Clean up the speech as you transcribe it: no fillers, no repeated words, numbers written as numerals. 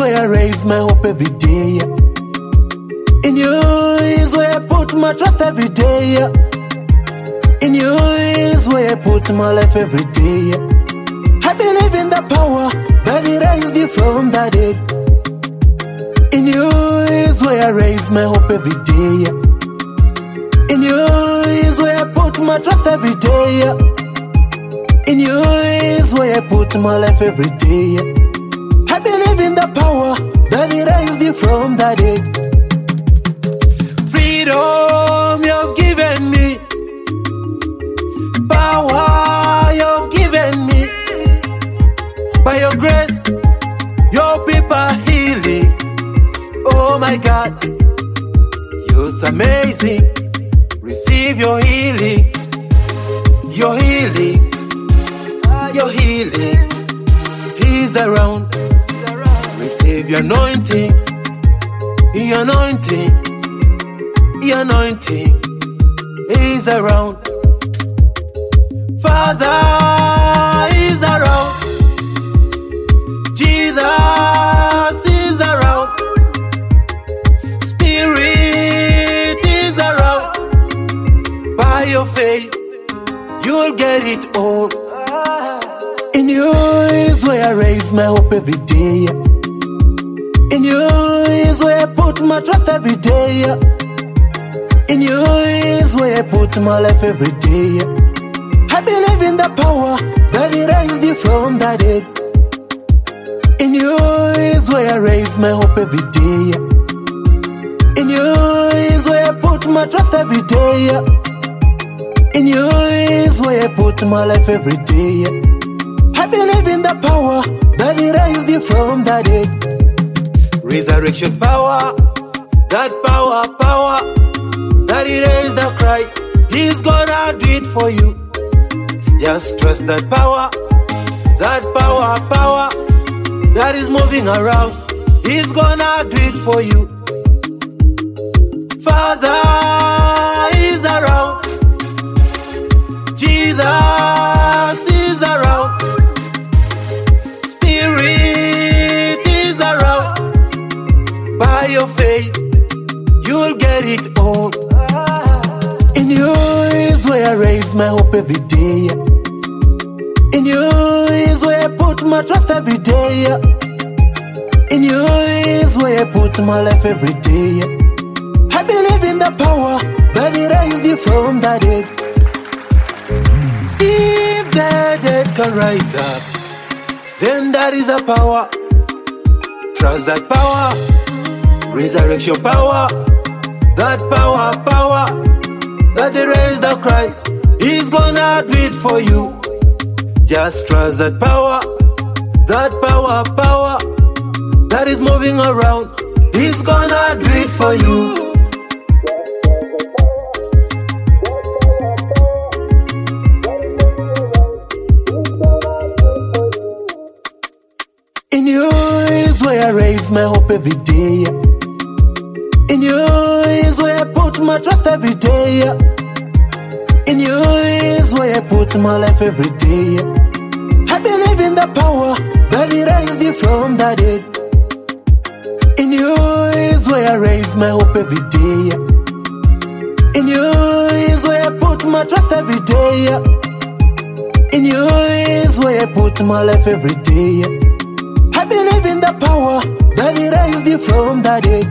where I raise my hope every day. In you is where I put my trust every day. In you is where I put my life every day. I believe in the power that raised you from the dead. In you is where I raise my hope every day. In you is where I put my trust every day. In you is where I put my life every day. I believe in the power that raised you from the dead. Freedom you've given me, power you've given me. By your grace, your people are healing. Oh my God, you're so amazing. Receive your healing, your healing, your healing. He's around. Receive your anointing, your anointing, your anointing. He's around. Father is around. Jesus is around. Spirit is around. By your faith, you'll get it all. In you is where I raise my hope every day. In you is where I put my trust every day. In you is where I put my life every day. I believe in the power that raised you from the dead. In you is where I raise my hope every day. In you is where I put my trust every day. In you is where I put my life every day. I believe in the power that raised you from the dead. Resurrection power, that power that raised the Christ. He's gonna do it for you. Just trust that power that is moving around. He's gonna do it for you. Father is around. Jesus is around. Spirit is around. By your faith, you'll get it all. In you is where I raise my hope every day. In you is where I put my trust every day. In you is where I put my life every day. I believe in the power that raised you from the dead. If the dead can rise up, then that is a power. Trust that power, resurrection power, that power that raised the Christ. He's gonna do it for you. Just trust that power that is moving around. He's gonna do it for you. In you is where I raise my hope every day. In you is where I put my trust every day. In you is where I put my life every day. I believe in the power that raised you from the dead. In you is where I raise my hope every day. In you is where I put my trust every day. In you is where I put my life every day. I believe in the power that raised you from the dead.